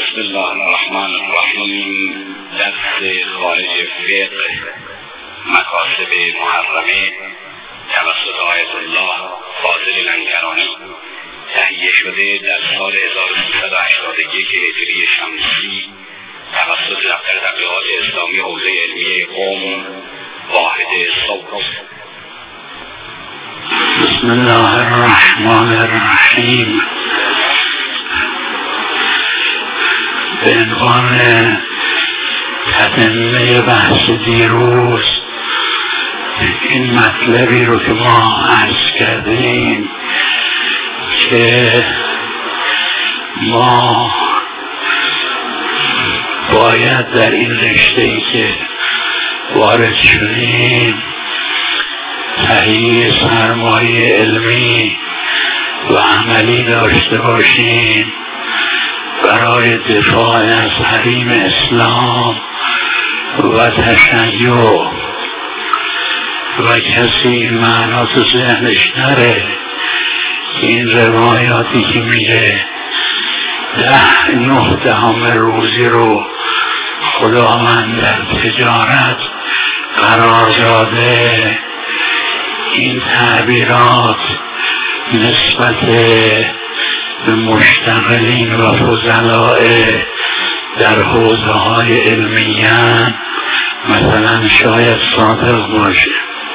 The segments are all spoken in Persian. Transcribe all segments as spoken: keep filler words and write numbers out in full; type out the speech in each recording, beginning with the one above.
بسم الله الرحمن الرحیم. درس خارج فقه مکاسب محرمه توسط آیت الله فاضل لنگرانی تهیه شده در سال هزار و سیصد و هشتاد و یک هجری شمسی توسط دفتر تبلیغات اسلامی حوزه علمیه قم واحد صوت. بسم الله الرحمن الرحیم. به عنوان تتمه بحث دیروز این مطلبی رو که ما عرض کردیم که ما باید در این رشته‌ای که وارد شدیم تهیه سرمایه علمی و عملی داشته باشیم برای دفاع از حریم اسلام و تشیع و کسی این معنا تو ذهنش نره که این روایاتی که میگه ده نه دهم روزی رو خداوند در تجارت قرار داده، این تعبیرات نسبت به مشتغلین و فضلاء در حوزه های علمیان مثلا شاید صادق باشه،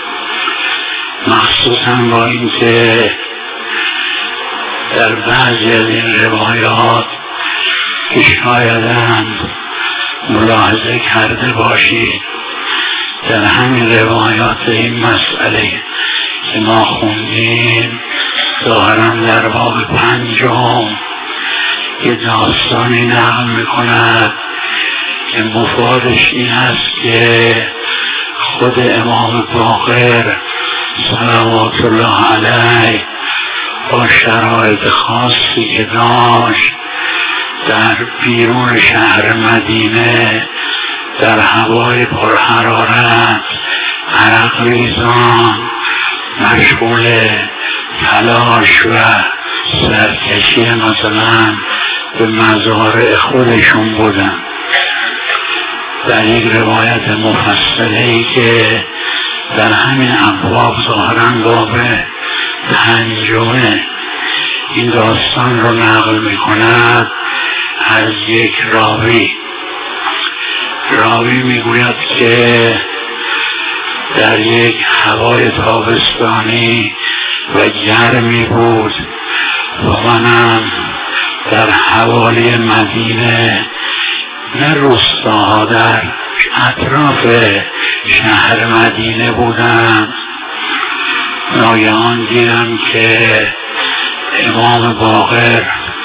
مخصوصا با اینکه در بعضی از این روایات که شایداً ملاحظه کرده باشید در همین روایات این مسئله که ما خوندیم ظاهراً در باب پنجم یه داستانی نقل میکند که مفادش این است که خود امام باقر صلوات الله علیه با شرایط خاصی که داشت در بیرون شهر مدینه در هوای پرحرارت عرق ریزان مشغول تلاش و سرکشی مثلا به مزارع خودشون بودن. در یک روایت مفصلی که در همین ابواب ظاهراً باب پنجمه این داستان رو نقل می کند از یک راوی. راوی می گوید که در یک هوای تابستانی و گرمی بود و منم در حوالی مدینه نه روستاها در اطراف شهر مدینه بودم. ناگهان دیدم که امام باقر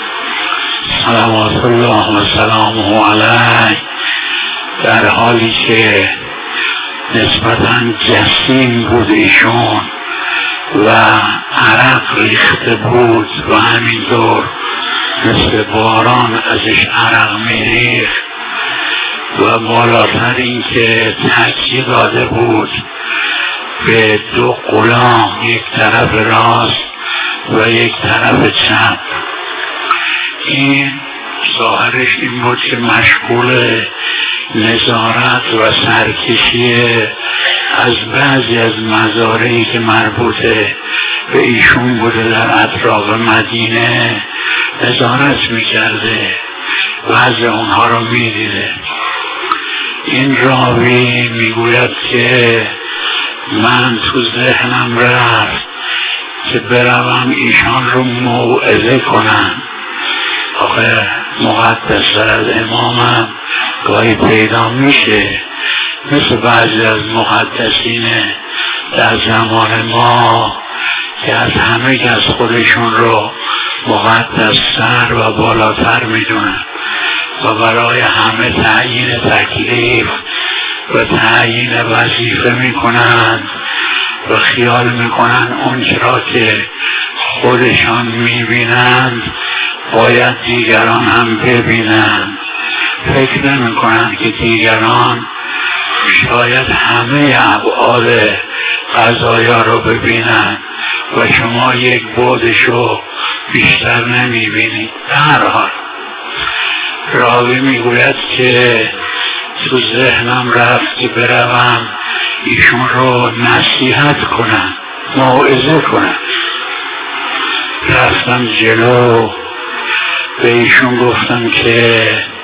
صلوات الله و سلامه علیه در حالی که نسبتاً جسیم بود ایشون و عرق ریخته بود و همینطور مثل باران ازش عرق میریخت و بالاتر این که تکیه داده بود به دو غلام، یک طرف راست و یک طرف چپ. این ظاهرش این بود که مشغول نظارت و سرکشی از بعضی از مزارعی که مربوطه به ایشون بوده در اطراف مدینه نظارت میکرده، بعضی اونها رو میدیده. این راوی میگوید که من تو ذهنم رفت که بروم ایشان رو موعظه کنم. آخه مقدس از امامم گاهی پیدا میشه مثل بعضی از مقدسین در زمان ما که از همه کس خودشون رو مقدس‌تر و بالاتر میدونن و برای همه تعیین تکلیف و تعیین وظیفه میکنن و خیال میکنن اون چرا که خودشان میبینند باید دیگران هم ببینند. فکر نمیکنن که دیگران شاید همه ابعاد قضایا رو ببینن و شما یک بعدشو بیشتر نمیبینید. در هر حال راوی میگوید که تو ذهنم رفت که بروم ایشون رو نصیحت کنم، موعظه کنم. رفتم جلو، به ایشون گفتم که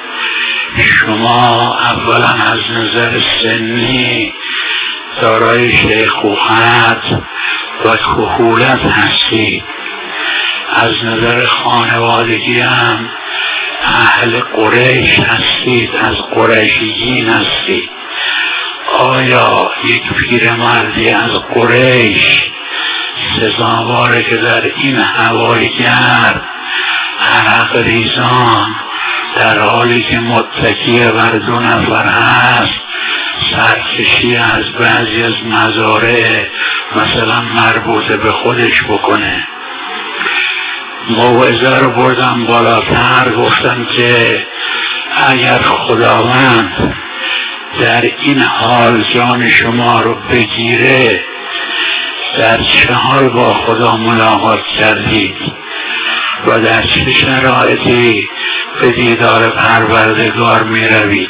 شما اولا از نظر سنی دارای شیخوخت و کهولت هستید، از نظر خانوادگی هم اهل قریش هستید، از قریشیین هستید. آیا یک پیرمردی از قریش سزاواره که در این هوای گرم عرق ریزان در حالی که متکی بر دو نفر هست سرکشی از بعضی از مزارع مثلا مربوطه به خودش بکنه؟ موعظه رو بردم بالاتر، گفتم که اگر خداوند در این حال جان شما رو بگیره در چه حال با خدا ملاقات کردید و در چه شرایطی به دیدار پروردگار می روید؟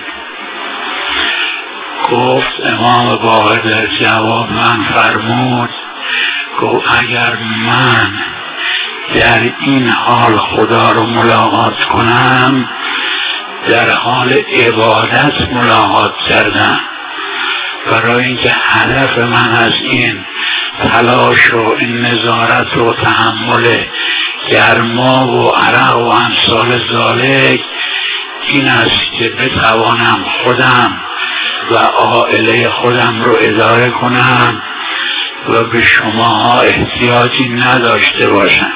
گفت امام باقر در جواب من فرمود، گفت اگر من در این حال خدا رو ملاقات کنم در حال عبادت ملاقات کردم، برای اینکه هدف من از این تلاش و این نظارت و تحمل گرما و عرق و امثال ذالک این است که بتوانم خودم و عائله خودم رو اداره کنم و به شماها احتیاجی نداشته باشم.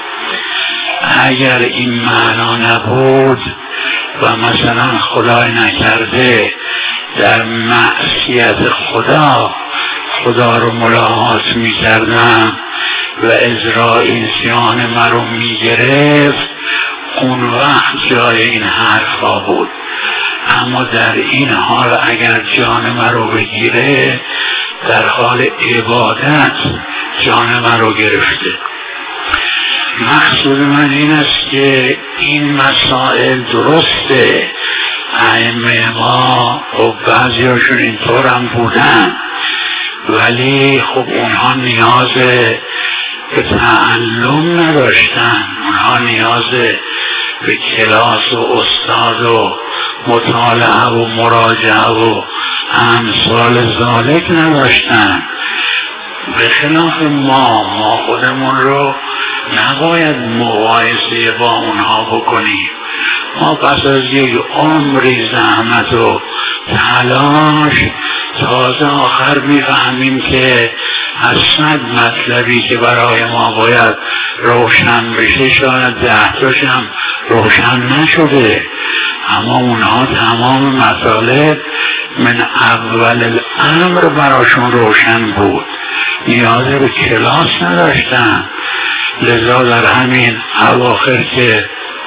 اگر این معنا نبود و مثلا خدای نکرده در معصیت خدا خدا رو ملاقات می کردم و ازرائیل جان من رو می گرفت، اون وقت جای این حرف ها بود. اما در این حال اگر جان من رو بگیره در حال عبادت جان من رو گرفته. مقصود من این است که این مسائل درسته، ائمه ما و بعضی هاشون اینطور هم بودن، ولی خب اونها نیاز به تعلم نداشتن، اونها نیاز به کلاس و استاد و مطالعه و مراجعه و امثال ذالک نداشتن. به خلاف ما ما خودمون رو نباید مقایسه با اونها بکنیم. ما پس از یک عمری زحمت و تلاش تازه آخر میفهمیم که از صد مطلبی که برای ما باید روشن بشه شاید ده تاشم روشن نشده، اما اونها تمام مطالب من اول الامر براشون روشن بود، نیاز به کلاس نداشتن. لذا در همین اواخر که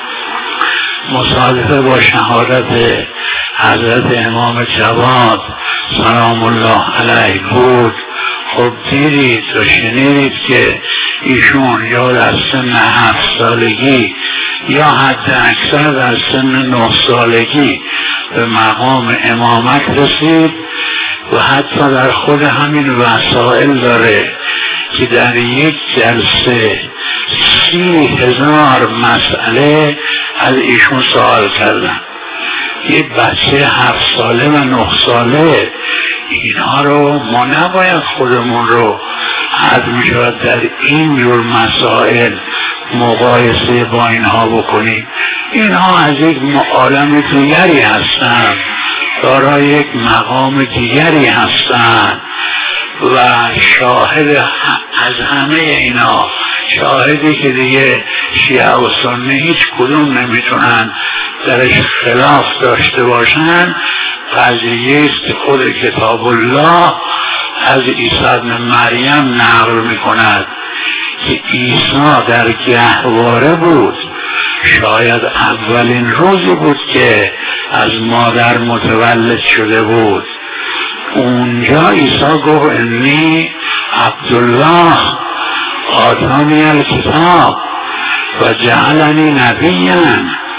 مصادفه با شهادت حضرت امام جواد سلام الله علیه بود، خب دیدید و شنیدید که ایشون یا در سن هفت سالگی یا حتی اکثر در سن نه سالگی به مقام امامت رسید و حتی در خود همین وسائل داره که در یک جلسه سی هزار مسئله از ایشون سوال کردن. یک بچه هفت ساله و نه ساله، اینها رو ما نباید خودمون رو حد میشود در این جور مسائل مقایسه با اینها بکنیم. اینها از یک عالم دیگری هستند، دارای یک مقام دیگری هستند و شاهد از همه اینا، شاهدی که دیگه شیعه و سنی هیچ کدوم نمیتونن درش خلاف داشته باشن، قضیه است که خود کتاب الله از عیسی ابن مریم نقل میکند که عیسی در گهواره بود، شاید اولین روزی بود که از مادر متولد شده بود. اونجا عیسی گفت انی عبدالله آتانی الکتاب و جعلنی نبیا،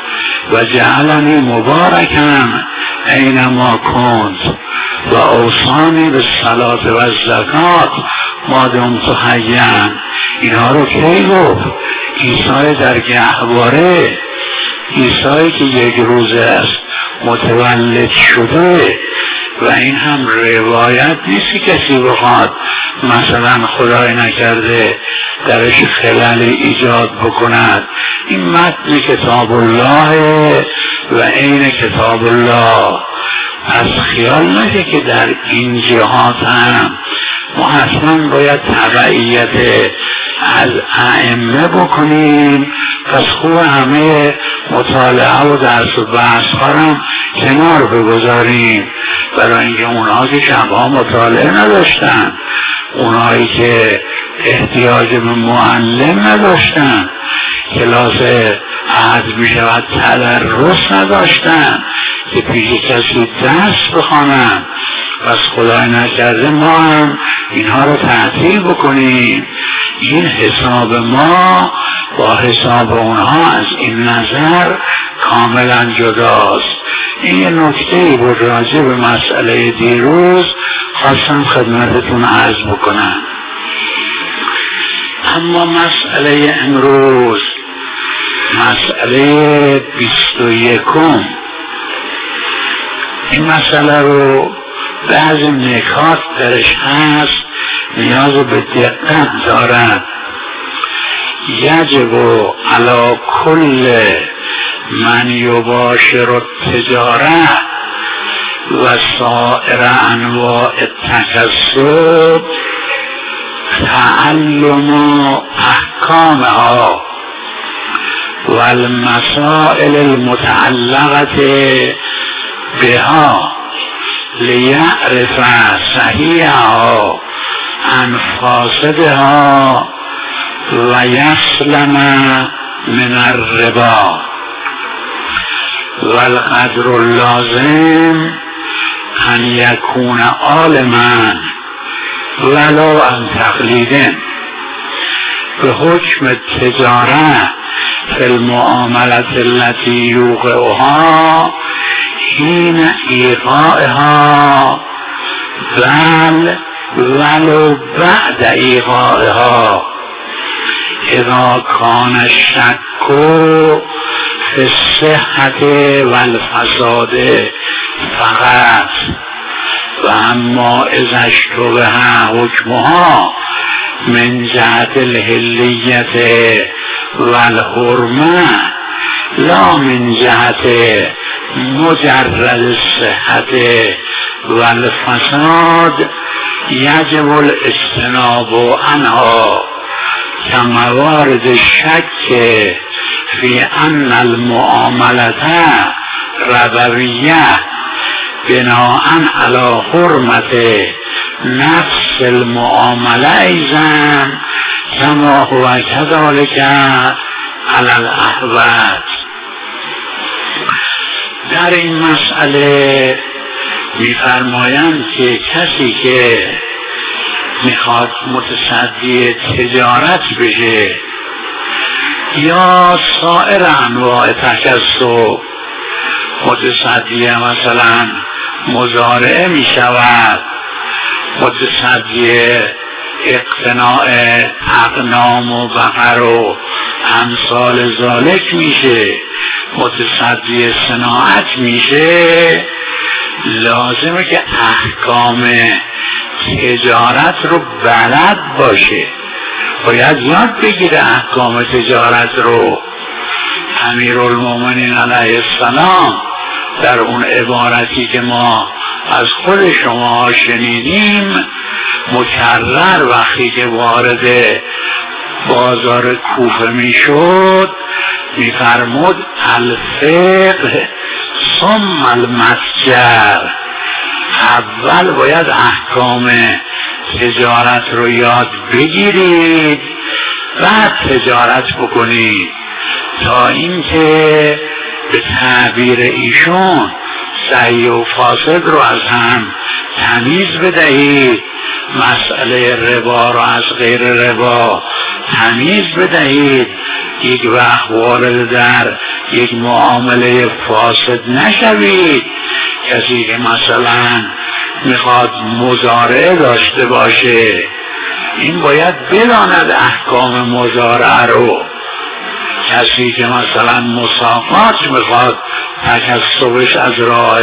و جعلنی مبارکا اینما کنت و اوصانی به صلات و زکات ما دمت حیا. اینها رو کی گفت؟ عیسی در گهواره، عیسی که یک روز است متولد شده. و این هم روایت نیست که کسی بخواد مثلا خدای نکرده درش خلل ایجاد بکند. این متن کتاب الله و عین کتاب الله. از خیال نشه که در این جهات هم ما اصلا باید تبعیت از ائمه بکنیم. پس خوب همه مطالعه و درس و بحث هم کنار بگذاریم، برای اینکه اونها که شبها مطالعه نداشتن، اونهایی که احتیاج به معلم نداشتن، کلاس عهد می شود تدرس نداشتن که پیش کسی درس بخوانن. پس خدای نکرده ما هم اینها رو تعطیل بکنیم. این حساب ما با حساب اونها از این نظر کاملا جداست. این یه نکته‌ای بود راجع به مسئله دیروز خواستم خدمتتون عرض بکنم. اما مسئله امروز، مسئله بیست و یکم، این مسئله رو بعضی نکات درش هست نیاز به دقت دارد. یجب علی کل من یباشر التجاره و سایر انواع التکسب تعلم احکامها و المسائل المتعلقه بها لیعرف صحیحها عن فاسدها و یسلم من الربا. والقدر اللازم ان یکون عالما ولو عن تقلید به حکم تجاره فی المعاملة التي یوقعها حین ایقاعها بل ولو بعد ایقاعها اذا کان الشک فی الصحة والفساد فقط. و اما اذا اشتبه حکمها من جهت الحلیت والحرمه لا من جهت مجرد الصحت والفساد یجب الاجتناب عنها كموارد الشك في أن المعاملة ربوية بناء على حرمة نفس المعاملة أيضا كما هو كذلك على الأحوال. در این مسئله می‌فرمایند که کسی که میخواد متصدی تجارت بشه یا سایر انواع تکسب، متصدی مثلا مزارعه میشود، متصدی اقتناع اغنام و بقر و امثال ذالک میشه، متصدی صناعت میشه، لازمه که احکام تجارت رو بلد باشه، باید یاد بگیره احکام تجارت رو. امیرالمومنین علیه السلام در اون عبارتی که ما از خود شما شنیدیم مکرر وقتی که وارد بازار کوفه میشد میفرمود الفقه ثم المتجر، اول باید احکام تجارت رو یاد بگیرید بعد تجارت بکنید، تا اینکه به تعبیر ایشون صحیح و فاسد رو از هم تمیز بدهید، مسئله ربا رو از غیر ربا تمیز بدهید، یک وقت وارد در یک معامله فاسد نشوید. کسی که مثلا میخواد مزارعه داشته باشه این باید بداند احکام مزارعه رو. کسی که مثلا مساقات میخواد تکسبش از راه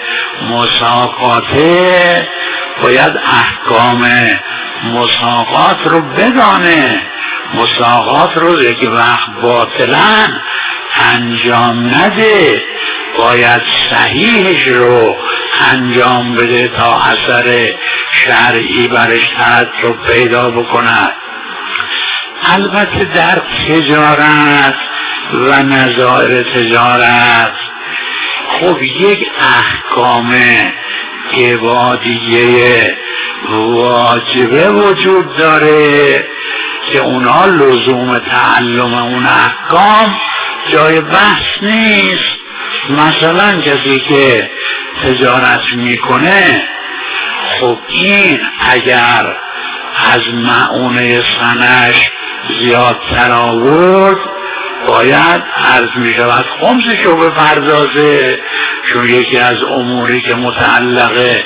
مساقاته باید احکام مساقات رو بدانه. مساقات رو یک وقت باطلا انجام نده، باید صحیحش رو انجام بده تا اثر شرعی برش ترتب پیدا بکند. البته در تجارت و نظائر تجارت خب یک احکام عبادیه واجبه وجود داره که اونا لزوم تعلم اون احکام جای بحث نیست. مثلا کسی که تجارت میکنه خب این اگر از معونه سنش زیادتر آورد باید عرض می شود خمسشو بپردازه، چون یکی از اموری که متعلق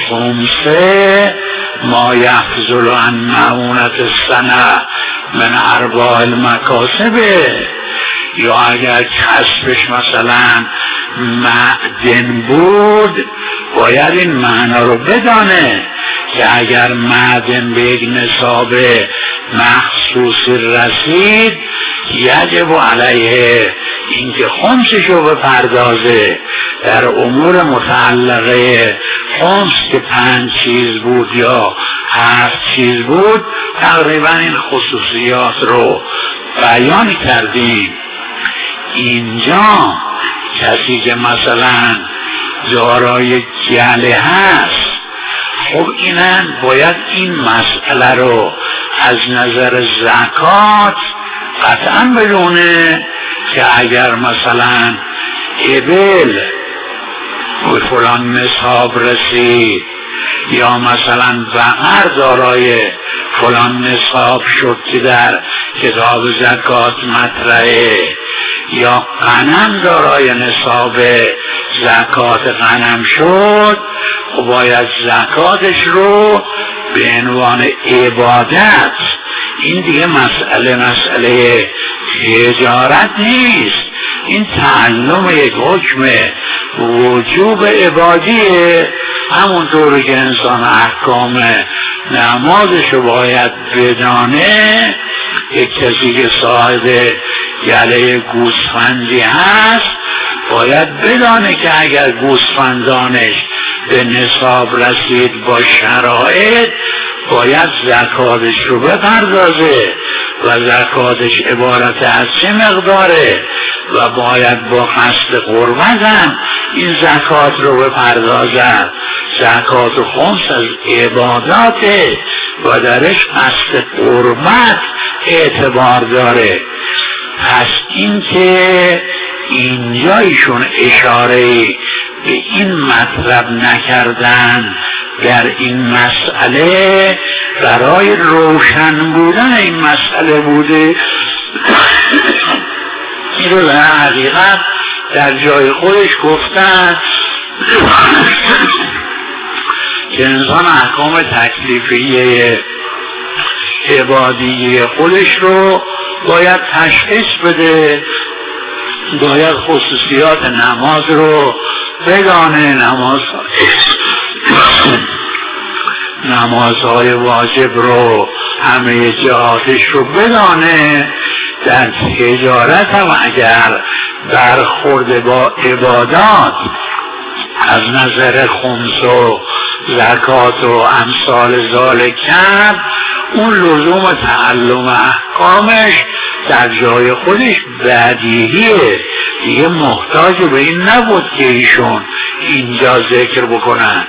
خمسه ما یفضل عن معونت سنه من ارباح المکاسبه. یا اگر کسبش مثلا معدن بود باید این معنا رو بدانه که اگر معدن به یک نصاب مخصوصی رسید یجب علیه اینکه خمسشو بپردازه. در امور متعلقه خمس که پنج چیز بود یا هفت چیز بود تقریبا این خصوصیات رو بیان کردیم. اینجا کسی که مثلا دارای گله هست خب اینن باید این مسئله رو از نظر زکات قطعا بدونه که اگر مثلا ابل به فلان نصاب رسید یا مثلا بقر دارای فلان نصاب شد که در کتاب زکات مطرحه یا غنم دارای نصاب زکات غنم شد و باید زکاتش رو به عنوان عبادت. این دیگه مسئله مسئله تجارت نیست، این تعلم یک حکم وجوب عبادیه. همونطور که انسان احکام نمازش رو باید بدانه، یک کسی که صاحب گله گوسفندی هست باید بدانه که اگر گوسفندانش به نصاب رسید با شرایط باید زکاتش رو بپردازه و زکاتش عبارت از چه مقداره و باید با قصد قربت هم این زکات رو بپردازد. زکات و خمس از عباداته و درش قصد قربت اعتبار داره. پس این که اینجا ایشون اشاره به این مطلب نکردن در این مسئله برای روشن بودن این مسئله بوده. این رو در حقیقت در جای خودش گفتن که انسان احکام تکلیفیه عبادی خودش رو باید تشخیص بده، باید خصوصیات نماز رو بدانه، نماز نمازهای واجب رو همه جهاتش رو بدانه. در تجارت هم اگر برخورد با عبادات از نظر خمس و زکات و امثال ذالک کرد اون لزوم تعلم احکامش در جای خودش بدیهیه، دیگه محتاج به این نبود که ایشون اینجا ذکر بکنن.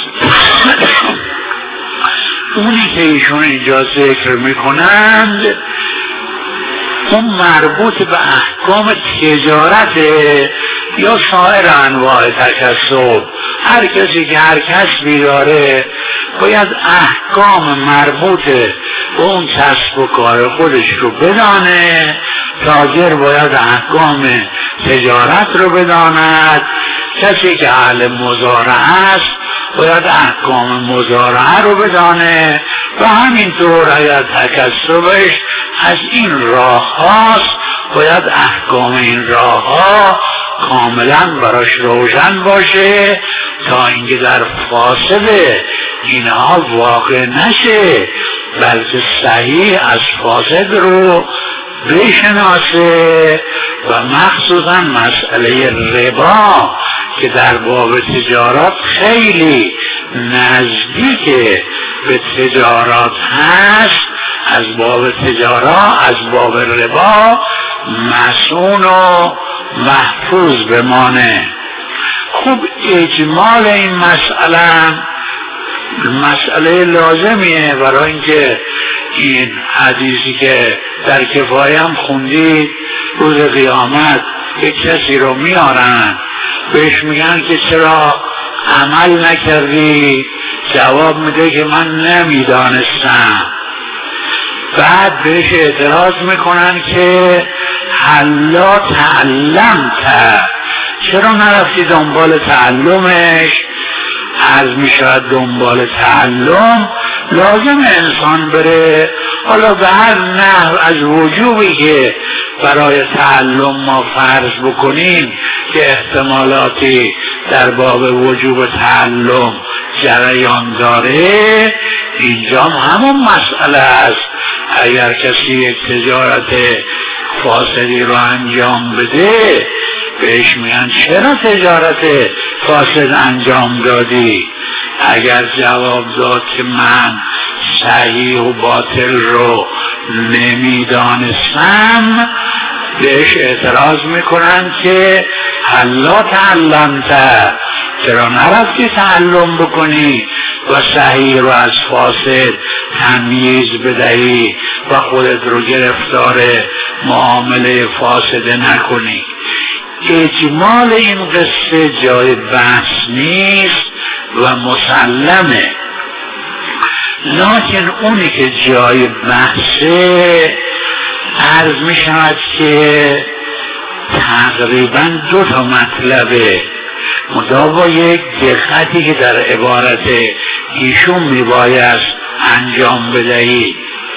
اونی که ایشون اینجا ذکر میکنند اون مربوط به احکام تجارته یا سایر انواع تکسب، هر کسی که هر کسبی داره باید احکام مربوط به اون کسب و کار خودش رو بدانه. تاجر باید احکام تجارت رو بداند، کسی که اهل مزارعه است باید احکام مزارعه رو بدانه و همینطور اگر تکسبش از این راه هاست باید احکام این راه ها کاملا براش روشن باشه تا اینکه در فاسد اینها واقع نشه، بلکه صحیح از فاسد رو بشناسه. و مخصوصا مسئله ربا که در باب تجارات خیلی نزدیک به تجارات هست، از باب تجارات از باب ربا مسئول و محفوظ بمانه. خوب اجمال این مسئله مسئله لازمیه برای اینکه این حدیثی که در کفایه هم خوندید، روز قیامت یک کسی رو میارن بهش میگن که چرا عمل نکردی؟ جواب میده که من نمیدانستم. بعد بهش اعتراض میکنن که حالا تعلمت، چرا نرفتی دنبال تعلمش؟ عرض میشود دنبال تعلم لازم انسان بره، حالا به هر نحو از وجوبی که برای تعلم ما فرض بکنیم که احتمالاتی در باب وجوب تعلم جریان داره، اینجا همون مسئله است. اگر کسی یک تجارت فاسدی رو انجام بده بهش میگن چرا تجارت فاسد انجام دادی؟ اگر جواب داد که من صحیح و باطل رو نمیدانستم، بهش اعتراض میکنن که حالا تعلمت، چرا نرفتی تعلم بکنی و صحیح رو از فاسد تمییز بدهی و خودت رو گرفتار معامله فاسد نکنی؟ اجمال این قصه جای بحث نیست و مسلمه، لکن اونی که جای بحثه عرض می شود که تقریبا دو تا مطلبه، مدا با یک دقتی که در عبارت ایشون می باید انجام بدهید.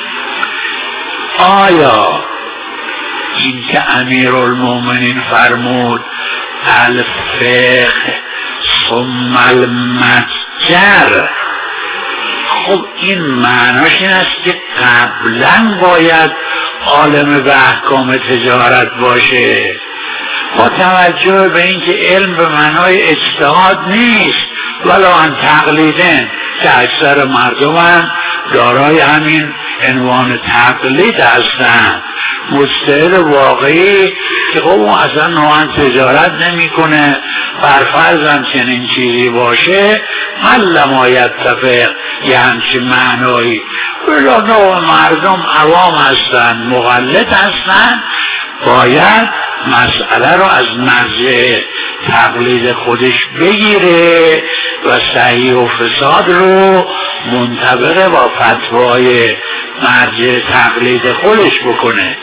آیا این که امیرالمومنین فرمود الفقه ثم المتجر، خب این معناش این است که قبلا باید عالم به احکام تجارت باشه، با توجه به اینکه علم به معنای اجتهاد نیست ولا ان تقلیدن، که اکثر مردم دارای همین عنوان تقلید هستند. مجتهد واقعی که خب اون اصلا نوعا تجارت نمی کنه، برفرضم چنین چیزی باشه من لما یتفق یه همچی معنایی، بلا نوع مردم عوام هستند، مغلط هستند، باید مسئله رو از مرجع تقلید خودش بگیره و صحیح و فساد رو منطبق با فتوای مرجع تقلید خودش بکنه.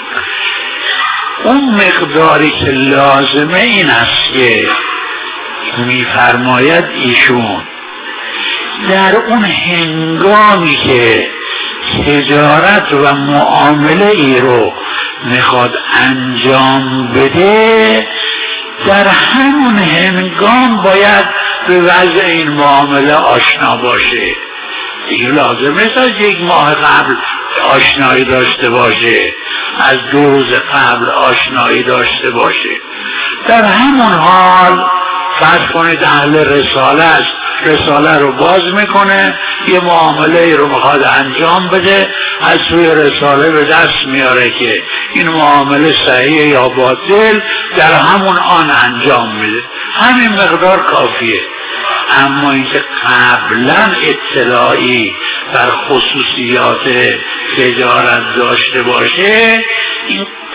اون مقداری که لازمه این است که میفرماید ایشون در اون هنگامی که تجارت و معامله ای رو میخواد انجام بده، در همون هنگام باید به وضع این معامله آشنا باشه. دیگه لازم نیست از یک ماه قبل آشنایی داشته باشه، از دو روز قبل آشنایی داشته باشه. در همون حال فرض کنید اهل رساله است، رساله رو باز میکنه، یه معامله رو میخواد انجام بده، از سوی رساله به دست میاره که این معامله صحیح یا باطل، در همون آن انجام میده، همین مقدار کافیه. اما اینکه قبلا اطلاعی بر خصوصیات تجارت داشته باشه، این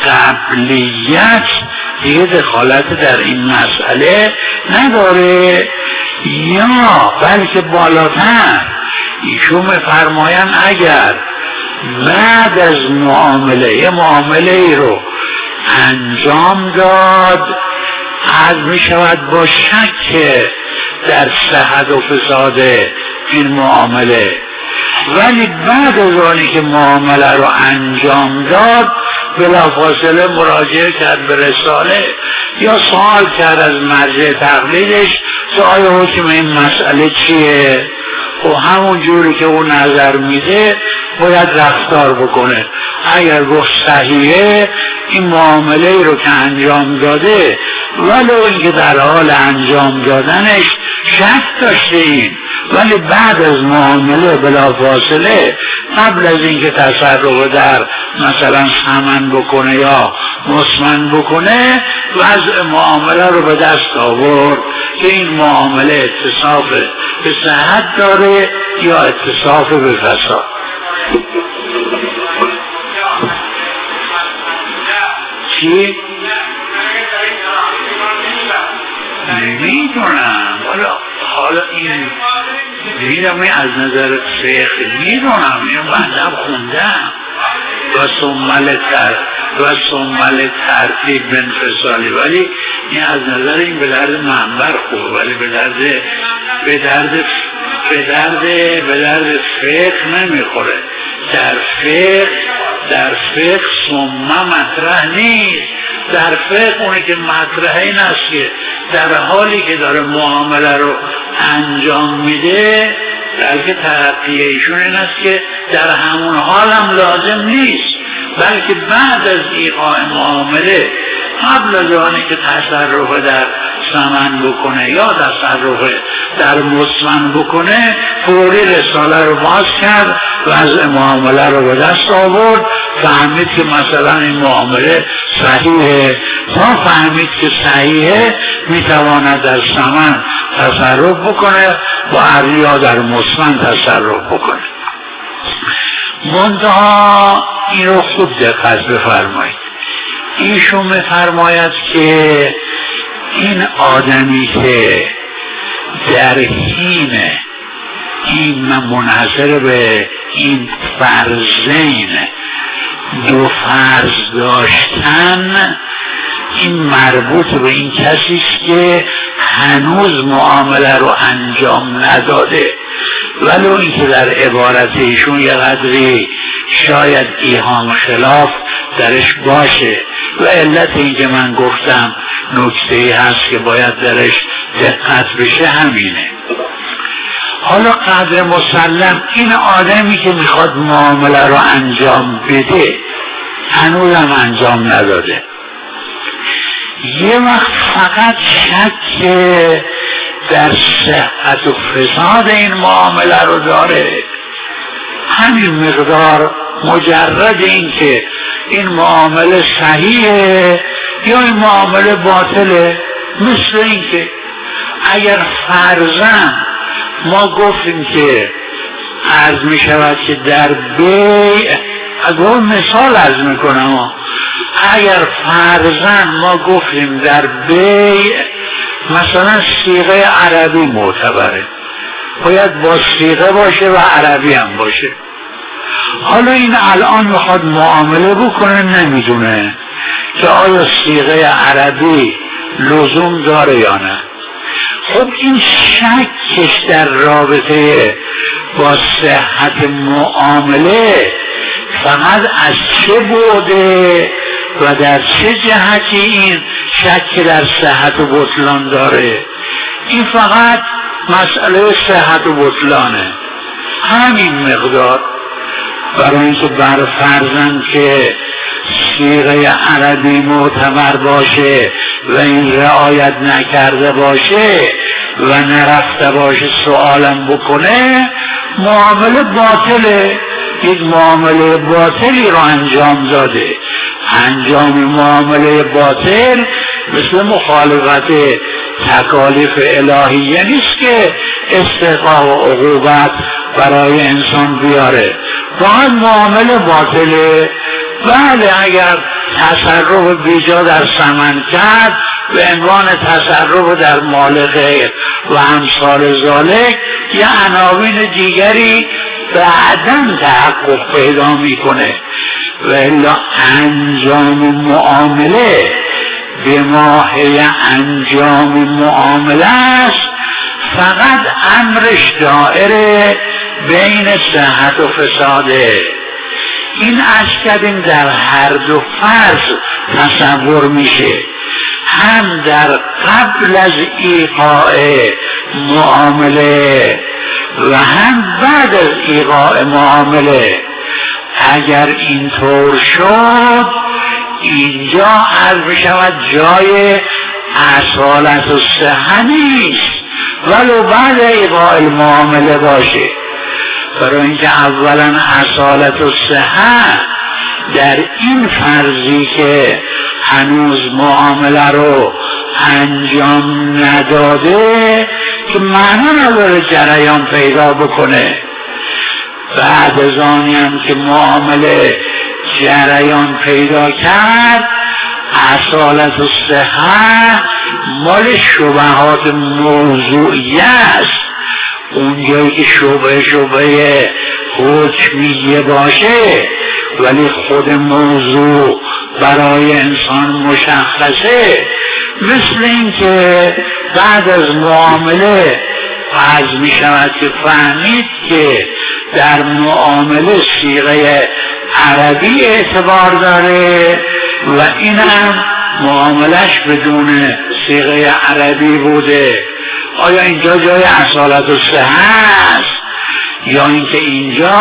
قبلیت دیگه دخالت در این مسئله نداره، یا بلکه بالاتر ایشون می‌فرمایند اگر بعد از معامله یه معامله ای رو انجام داد، عرض می شود با شک در صحت و فساد این معامله، ولی بعد از آنی که معامله رو انجام داد بلافاصله مراجعه کرد به رساله یا سوال کرد از مرجع تقلیدش که آیا حکم این مسئله چیه، و همون جوری که اون نظر میده باید رفتار بکنه. اگر گفت صحیحه این معامله رو که انجام داده ولو اینکه در حال انجام دادنش شک داشته این، ولی بعد از معامله بلافاصله قبل از اینکه تصرف در مثلا ثمن بکنه یا مسمن بکنه وضع معامله رو به دست آورد که این معامله اتصاف به صحت داره یا اتصاف به فساد. چی؟ نمیدونم، حالا حالا این دیدم از نظر فقه میدونم، این بندم خوندم و سنمل تر و سنمل ترتیب انفصالی، ولی این از نظر این به درد منبر خوب، ولی به درد به درد به درد به درد فقه نمیخوره. در فقه در فقه سمه مطرح نیست. در فقه اونه که مطرح این است که در حالی که داره معامله رو انجام میده، بلکه ترقیه ایشون این است که در همون حال هم لازم نیست، بلکه بعد از ایقاع معامله قبل از آنی که تصرف در ثمن بکنه یا تصرف در مسمن بکنه فوری رساله رو باز کرد و از معامله رو به دست آورد، فهمید که مثلا این معامله صحیحه. تا فهمید که صحیحه میتواند در ثمن تصرف بکنه و یا در مسمن تصرف بکنه. منتها این رو خوب دقت بفرمایید. ایشون میفرماید که این آدمی که در حین این منحصر به این فرضین دو فرض داشتن، این مربوط به این کسی است که هنوز معامله رو انجام نداده، ولو اینکه در عبارت ایشون یه قدری شاید ایهام خلاف درش باشه و علت اینکه من گفتم نکته‌ای هست که باید درش دقت بشه همینه. حالا قدر مسلم این آدمی که میخواد معامله رو انجام بده هنوز هم انجام نداده، یه وقت فقط شک در صحت و فساد این معامله رو داره، همین مقدار مجرد این که این معامله صحیحه یا این معامله باطله. مثل این که اگر فرضاً ما گفتیم که عرض می شود که در بیع، از اون مثال عرض می کنم، اگر فرضاً ما گفتیم در بیع مثلا صیغه عربی معتبره، باید با صیغه باشه و عربی هم باشه. حالا این الان میخواد معامله بکنه، نمیدونه که آیا صیغه عربی لزوم داره یا نه. خب این شکش در رابطه با صحت معامله فقط از چه بوده و در چه جهتی این شک در صحت و بطلان داره؟ این فقط مسئله صحت و بطلانه، همین مقدار. برای اینکه بر فرضاً که صیغه عربی معتبر باشه و این رعایت نکرده باشه و نرفته باشه سوالم بکنه، معامله باطله، یک معامله باطلی رو انجام داده. انجام معامله باطل مثل مخالفت تکالیف الهیه نیست که استحقاق و عقوبت برای انسان بیاره، فقط معامله باطله بله اگر تصرف بیجا در ثمن کرد به عنوان تصرف در مال غیر و امثال ذالک یه عناوین دیگری بعداً تحقق پیدا میکنه. و الا انجام معامله به ماهی انجام معامله است، فقط امرش دائره بین صحت و فساده. این عرض کردیم در هر دو فرض تصور میشه، هم در قبل از ایقاع معامله و هم بعد از ایقاع معامله. اگر اینطور شد اینجا عرض بشود جای اصالت و صحه نیست ولو بعد ایقاع معامله باشه، برای اینکه اولا اصالت و صحه در این فرضی که هنوز معامله رو انجام نداده که معنا نداره جریان پیدا بکنه. بعد از آنی هم که معامله جریان پیدا کرد اصالت و صحه مال شبهات موضوعی است. اونجایی که شبه شبه حکمیه باشه ولی خود موضوع برای انسان مشخصه، مثل این که بعد از معامله عرض می شود که فهمید که در معامله صیغه عربی اعتبار داره و اینم معاملش بدون صیغه عربی بوده. آیا اینجا جای اصالت و صحه است یا اینکه اینجا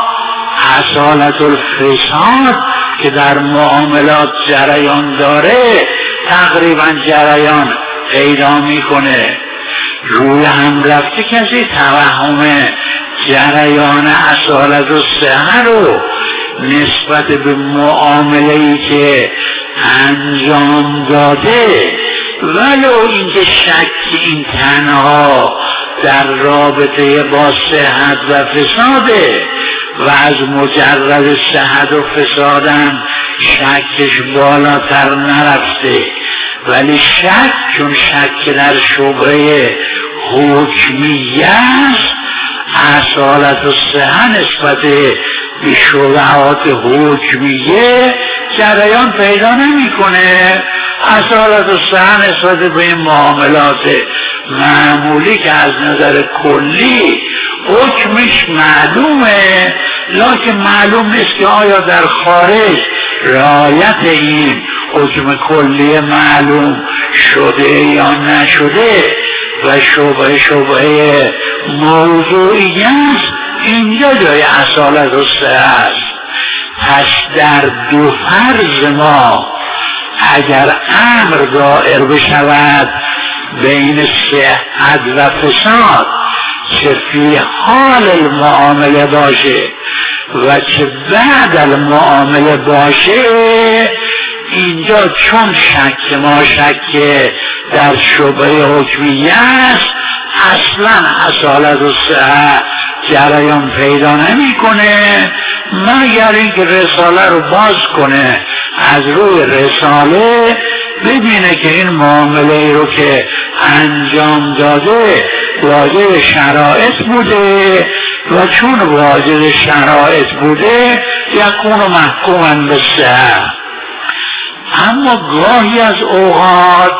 اصالت الفساد که در معاملات جریان داره تقریبا جریان پیدا میکنه؟ روی هم رفته کسی توهم جریان اصالت و صحه رو نسبت به معامله‌ای که انجام داده ولو اینکه شک این تنها در رابطه با صحت و فساده و از مجرد صحت و فسادم شکش بالاتر نرفته، ولی شک چون شک در شبهه حکمیه است اصالت و صحه نسبت به شبهات حکمیه جریان پیدا نمی کنه. اصالت و صحه نسبت به این معاملات معمولی که از نظر کلی حکمش معلومه، لکن معلوم نیست که آیا در خارج رعایت این حکم کلی معلوم شده یا نشده و شبه شبه موضوعی است. اینجا جای اصالت و صحه است. پس در دو فرض ما اگر امر دائر بشود بین صحت و فساد چه فی حال المعامله باشه و چه بعد المعامله باشه، اینجا چون شک ما شک در شبه حکمیه است اصلا اصالت و صحه جریان پیدا نمی کنه مگر اینکه رساله رو باز کنه، از روی رساله ببینه که این معامله رو که انجام داده واجب شرایط بوده و چون واجب شرایط بوده یکون محکوما به صحه. اما گاهی از اوقات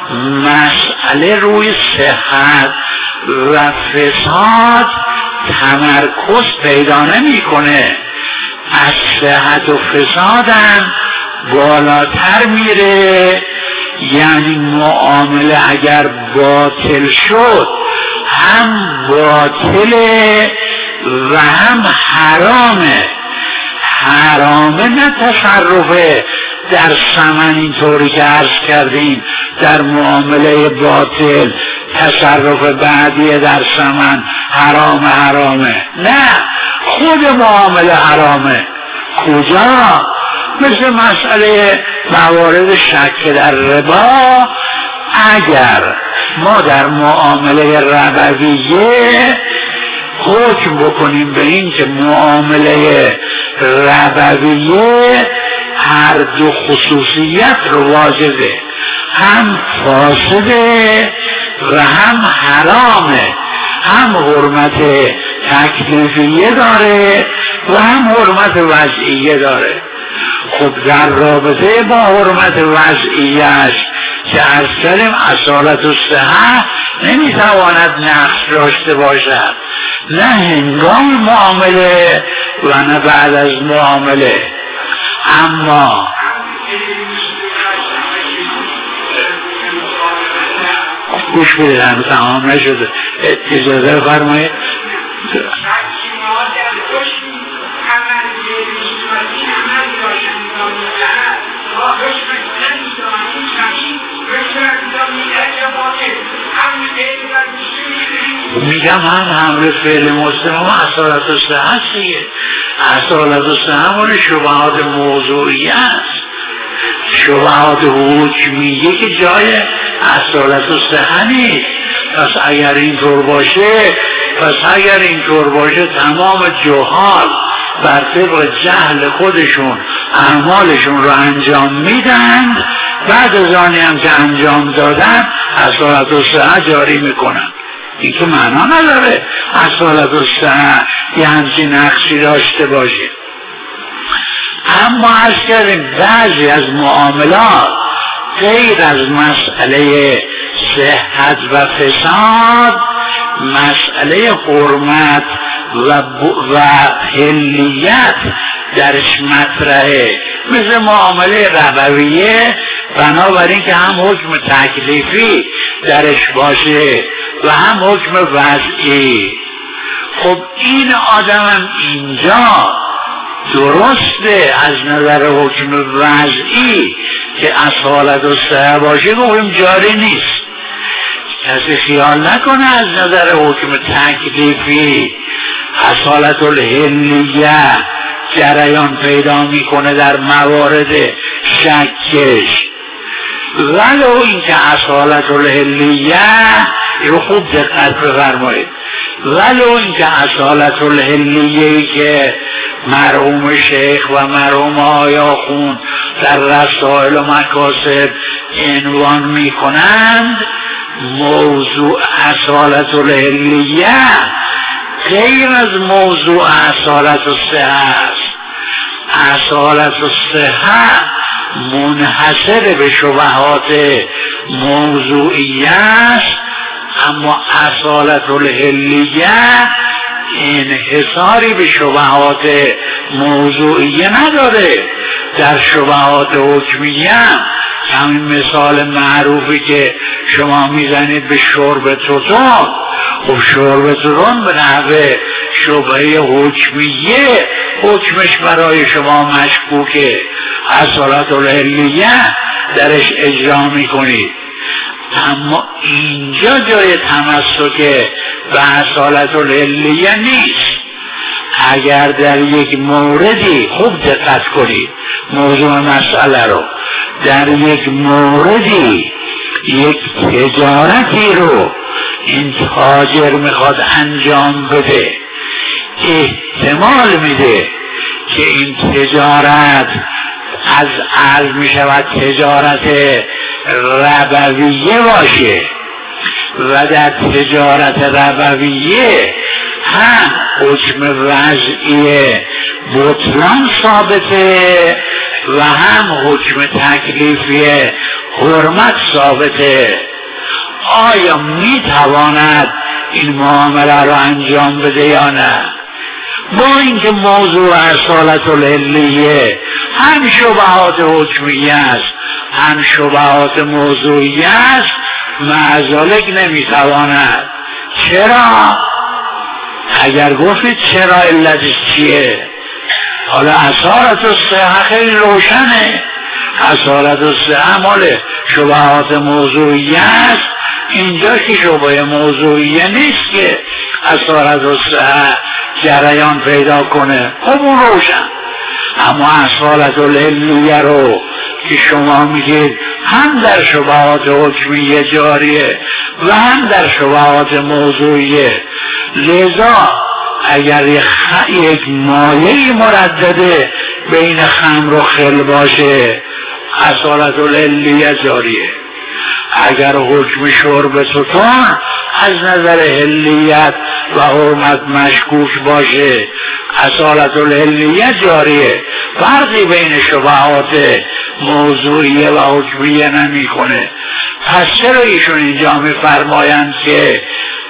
مسئله روی صحت و فساد تمرکز پیدا نمی کنه، از صحت و فسادم بالاتر میره. یعنی معامله اگر باطل شد هم باطله و هم حرامه. حرامه نه تصرفه در ثمن اینطوری که عرض کردیم در معامله باطل تصرف بعدی در ثمن حرام حرامه، نه خود معامله حرامه. کجا؟ مثل مسئله موارد شک در ربا، اگر ما در معامله ربویه حکم بکنیم به این که معامله ربویه هر دو خصوصیت رو واجبه، هم فاسده و هم حرامه، هم حرمت تکلیفیه داره و هم حرمت وضعیه داره. خب در رابطه با حرمت وضعیش که از کلم اصالت و صحه نمیتواند نقص داشته باشد، نه هنگام معامله و نه بعد از معامله. اما گوش بدید، هم تمام نشده، اجازه فرمایید. میگم هم حمل فعل مسلم هم اصالت و صحت دیگه. اصالت و صحت مال شبهات موضوعی است، شبهات حکمیه که جای اصالت و صحت نیست. پس اگر اینطور باشه پس اگر اینطور باشه تمام جهال بر طبق جهل خودشون اعمالشون رو انجام میدن، بعد از آنی هم که انجام دادن اصالت و صحت جاری میکنن. این که معنا نداره اصالت و صحت یه همچین نقشی داشته باشه. اما از کردیم بعضی از معاملات غیر از مسئله صحت و فساد مسئله حرمت و, و حلیت درش مطرحه، مثل معامله ربویه، بنابراین که هم حکم تکلیفی درش باشه و هم حکم وضعی. خب این آدمم اینجا درسته از نظر حکم وضعی که اصالت و صحت باشه گفتیم جاری نیست. کسی خیال نکنه از نظر حکم تکلیفی اصالت الحلیه جریان پیدا میکنه در موارد شکش، ولو اینکه اصالت الحلیه رو خوب دقت بفرمایید، ولو اینکه اصالت الحلیه‌ای که مرحوم شیخ و مرحوم آیاخون در رسائل و مکاسب عنوان میکنند، موضوع اصالت الحلیه غیر از موضوع اصالت الصحه است. اصالت الصحه منحصر به شبهات موضوعیه است، اما اصالت الحلیه انحصاری به شبهات موضوعیه نداره. در شبهات حکمیه همین مثال معروفی که شما میزنید به شرب توتون، خب شرب توتون به نحوه شبهه حکمیه حکمش برای شما مشکوکه، اصالت الحلیه درش اجرا میکنید. اما اینجا جای تمسک به اصالت الحلیه نیست. اگر در یک موردی خوب دقت کنید موضوع مسئله رو، در یک موردی یک تجارتی رو این تاجر میخواد انجام بده، احتمال میده که این تجارت از عرض میشود تجارت ربویه باشه و در تجارت ربویه هم حکم وضعی بطلان ثابته و هم حکم تکلیفی حرمت ثابته. آیا میتواند این معامله رو انجام بده یا نه؟ با اینکه موضوع اصالت الحلیه هم شبهات حکمیه است هم شبهات موضوعیه است، معذالک نمیتواند. چرا؟ اگر گفتید چرا علتش چیه؟ حالا اصالت الصحه خیلی روشنه، اصالت الصحه مال شبهات موضوعیه است. اینجا که شبهه موضوعیه نیست که اصالت الصحه جریان پیدا کنه، خب اون روشن. اما اصالت الحلیه رو که شما میگید هم در شبهات حکمیه جاریه و هم در شبهات موضوعیه، لذا اگر یک مایه مردده بین خمر و خل باشه اصالت العلیه جاریه. اگر حکم شرب ستون از نظر حلیت و حرمت مشکوک باشه اصالت العلیه جاریه، فرقی بین شبهات موضوعیه و حکمیه نمی کنه. پس چرا ایشون اینجا می فرمایند که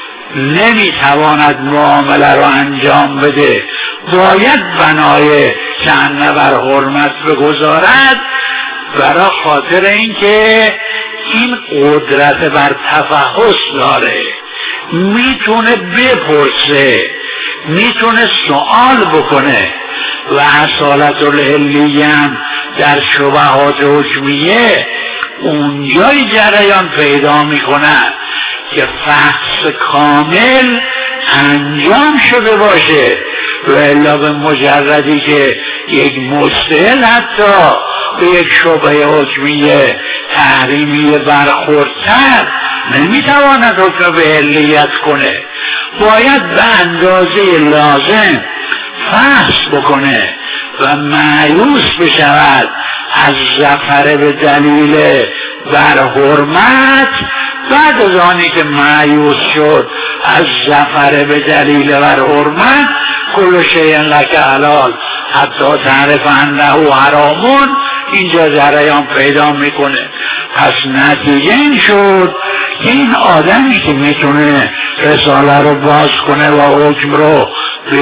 نمی تواند معامله رو انجام بده، باید بنای چند بر حرمت بگذارد؟ برای خاطر اینکه این قدرت بر تفحص داره، میتونه بپرسه، میتونه سوال بکنه و اصالت العلیه هم در شبهات حکمیه اونجای جریان پیدا میکنه که فحص کامل انجام شده باشه و الا به مجردی که یک مستحل حتی به یک شبه حکمیه تحریمی برخوردتر نمیتواند حکم به علیت کنه، باید به اندازه لازم فحص بکنه و مایوس بشود از ظفر به دلیل بر حرمت. بعد از آنی که مایوس شد از ظفر به دلیل بر حرمت، کل شیء لک حلال حتی تعرف انه حرامون، اینجا جریان پیدا میکنه. پس نتیجه این شد که این آدمی که میتونه رساله رو باز کنه و حکم رو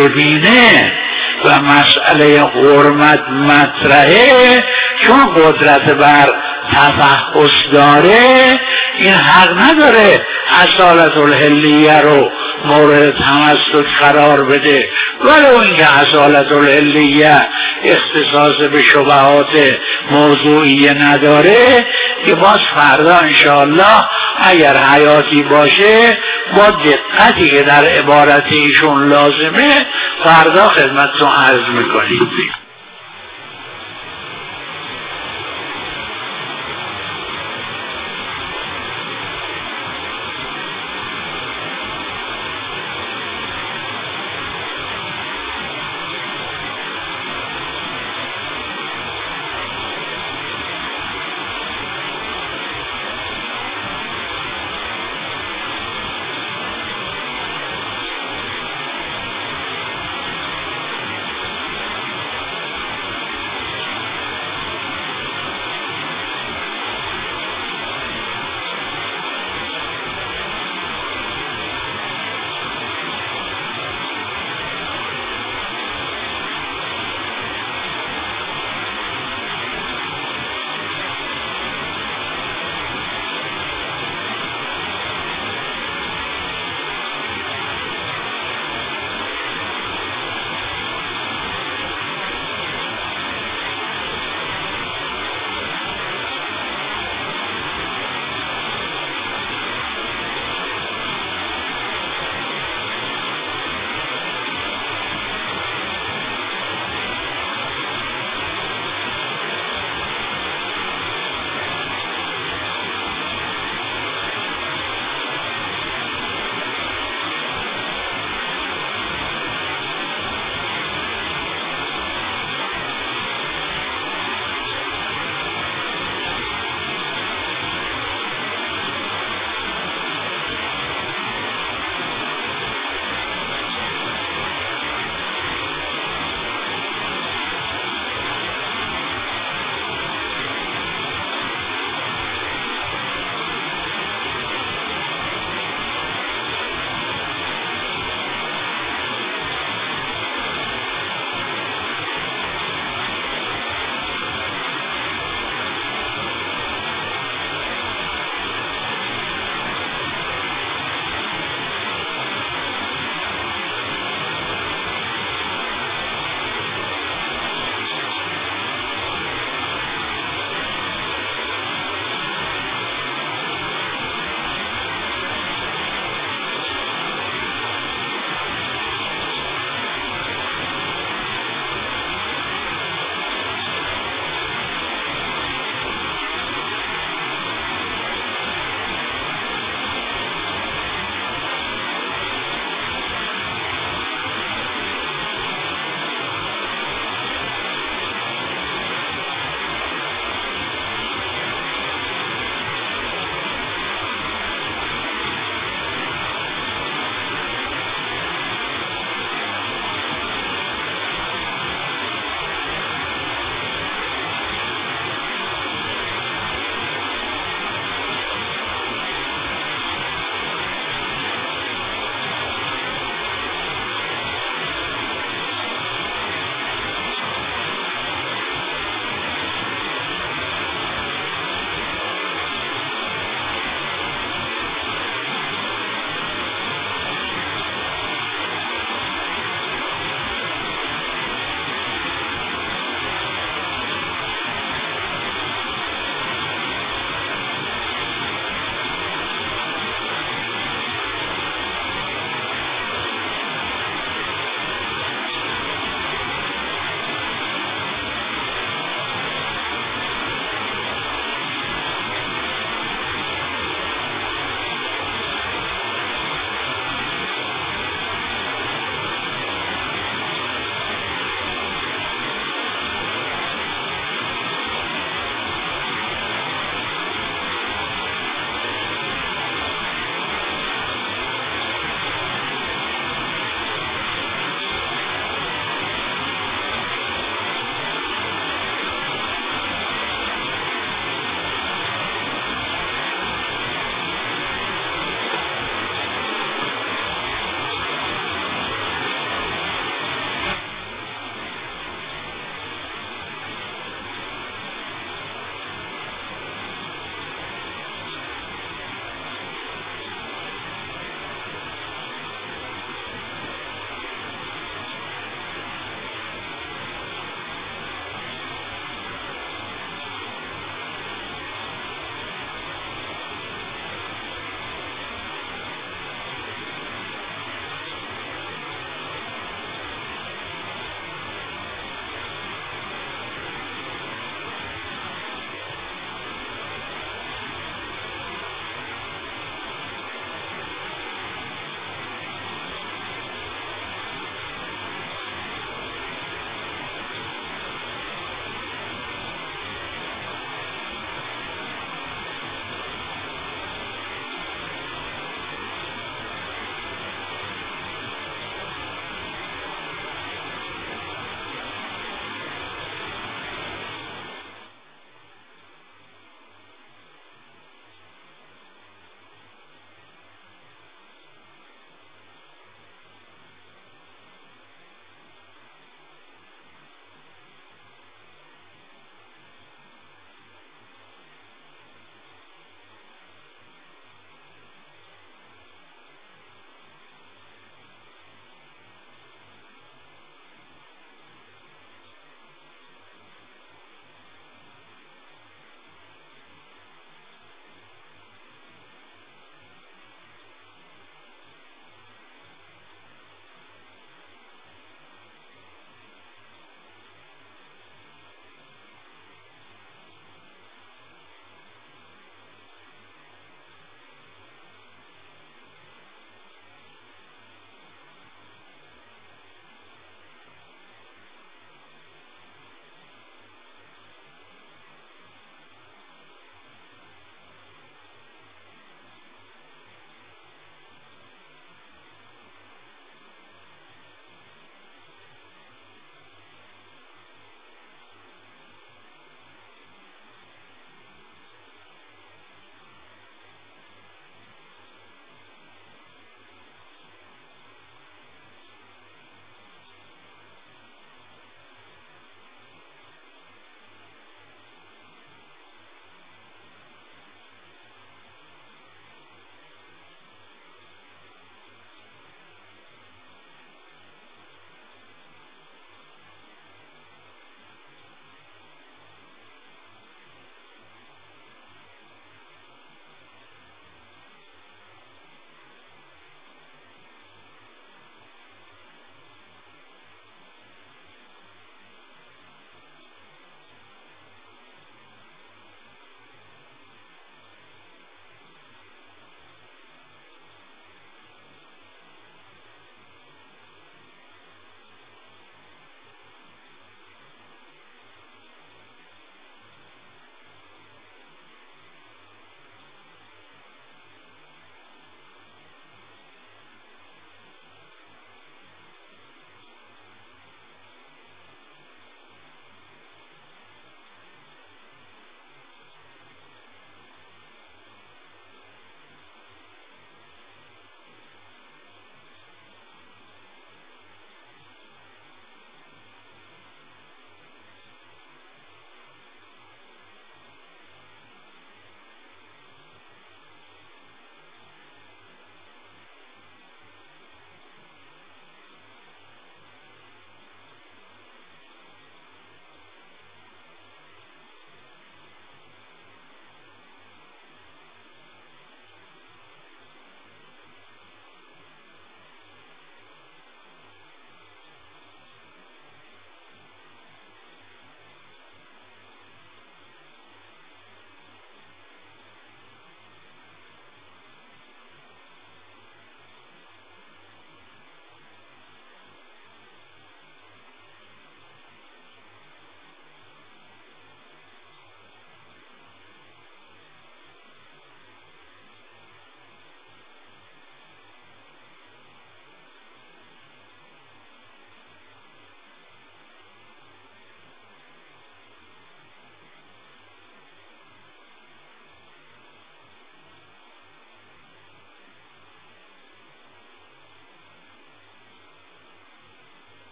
ببینه و مسئله حرمت مطرحه، چون قدرت بر تفحص داره، این حق نداره اصالت العلیه رو مورد تمسک قرار بده، ولو اینکه اصالت العلیه اختصاص به شبهات موضوعی نداره، که باز فردا انشاءالله اگر حیاتی باشه با دقتی که در عبارت ایشون لازمه فردا خدمتتون عرض میکنیم.